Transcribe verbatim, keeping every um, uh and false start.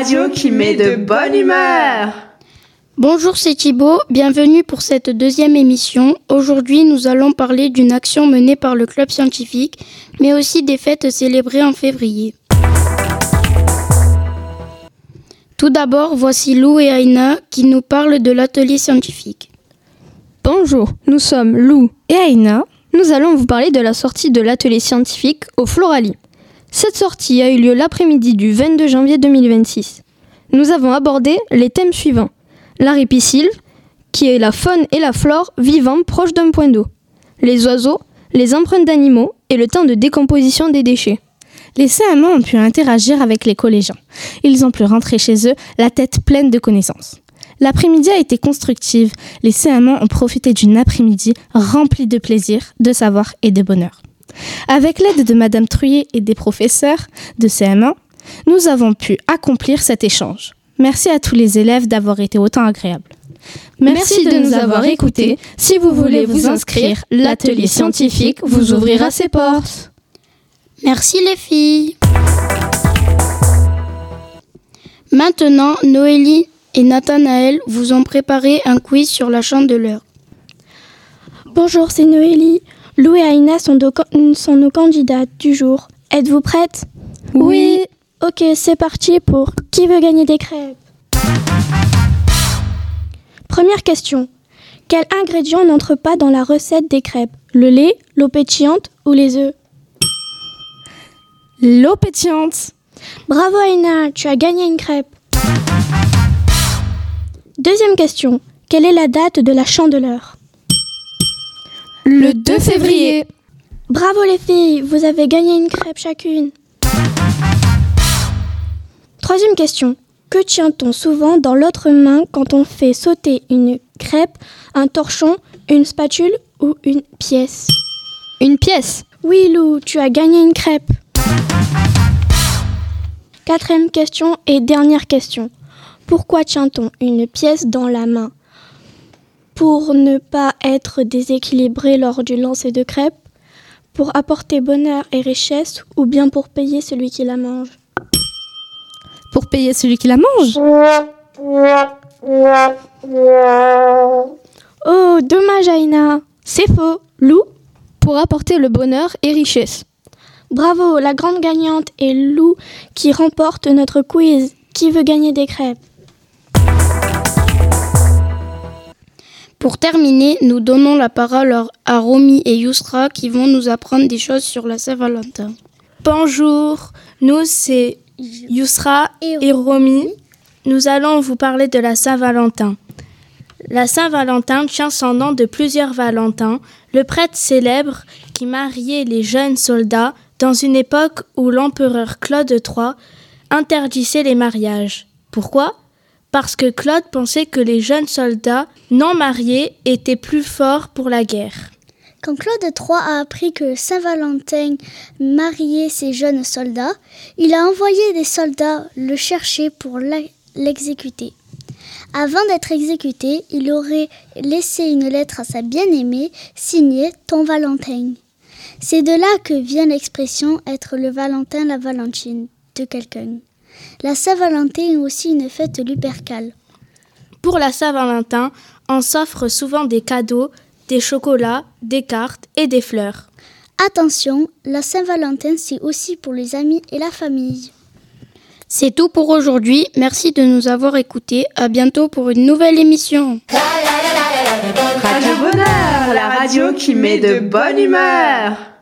radio qui met de bonne humeur. Bonjour, c'est Thibaut, bienvenue pour cette deuxième émission. Aujourd'hui, nous allons parler d'une action menée par le club scientifique, mais aussi des fêtes célébrées en février. Tout d'abord, voici Lou et Aïna qui nous parlent de l'atelier scientifique. Bonjour, nous sommes Lou et Aïna. Nous allons vous parler de la sortie de l'atelier scientifique au Floralie. Cette sortie a eu lieu l'après-midi du vingt-deux janvier deux mille vingt-six. Nous avons abordé les thèmes suivants. L'art épicylve, qui est la faune et la flore vivant proches d'un point d'eau. Les oiseaux, les empreintes d'animaux et le temps de décomposition des déchets. Les C M un ont pu interagir avec les collégiens. Ils ont pu rentrer chez eux la tête pleine de connaissances. L'après-midi a été constructive. Les C M un ont profité d'une après-midi remplie de plaisir, de savoir et de bonheur. Avec l'aide de Madame Trouillet et des professeurs de C M un, nous avons pu accomplir cet échange. Merci à tous les élèves d'avoir été autant agréables. Merci, Merci de, de nous avoir écoutés. Si vous voulez vous inscrire, l'atelier scientifique vous ouvrira ses portes. Merci les filles. Maintenant, Noélie et Nathanaël vous ont préparé un quiz sur la Chandeleur. Bonjour, c'est Noélie. Lou et Aïna sont, de, sont nos candidates du jour. Êtes-vous prêtes ? Oui. Ok, c'est parti pour Qui veut gagner des crêpes ? Première question. Quel ingrédient n'entre pas dans la recette des crêpes ? Le lait, l'eau pétillante ou les œufs ? L'eau pétillante. Bravo Aïna, tu as gagné une crêpe. Deuxième question. Quelle est la date de la Chandeleur ? Le deux février. Bravo les filles, vous avez gagné une crêpe chacune. Troisième question. Que tient-on souvent dans l'autre main quand on fait sauter une crêpe, un torchon, une spatule ou une pièce ? Une pièce. Oui Lou, tu as gagné une crêpe. Quatrième question et dernière question. Pourquoi tient-on une pièce dans la main ? Pour ne pas être déséquilibré lors du lancer de crêpes, pour apporter bonheur et richesse ou bien pour payer celui qui la mange ? Pour payer celui qui la mange. Oh, dommage Aïna. C'est faux. Lou ? Pour apporter le bonheur et richesse. Bravo, la grande gagnante est Lou qui remporte notre quiz. Qui veut gagner des crêpes ? Pour terminer, nous donnons la parole à Romy et Yousra qui vont nous apprendre des choses sur la Saint-Valentin. Bonjour, nous c'est Yousra et Romy. Nous allons vous parler de la Saint-Valentin. La Saint-Valentin tient son nom de plusieurs Valentins, le prêtre célèbre qui mariait les jeunes soldats dans une époque où l'empereur Claude trois interdisait les mariages. Pourquoi ? Parce que Claude pensait que les jeunes soldats non mariés étaient plus forts pour la guerre. Quand Claude trois a appris que Saint-Valentin mariait ses jeunes soldats, il a envoyé des soldats le chercher pour l'exécuter. Avant d'être exécuté, il aurait laissé une lettre à sa bien-aimée signée « Ton Valentin ». C'est de là que vient l'expression « être le Valentin, la Valentine » de quelqu'un. La Saint-Valentin est aussi une fête lupercale. Pour la Saint-Valentin, on s'offre souvent des cadeaux, des chocolats, des cartes et des fleurs. Attention, la Saint-Valentin, c'est aussi pour les amis et la famille. C'est tout pour aujourd'hui. Merci de nous avoir écoutés. À bientôt pour une nouvelle émission. Radio Bonheur, la radio qui met de bonne humeur.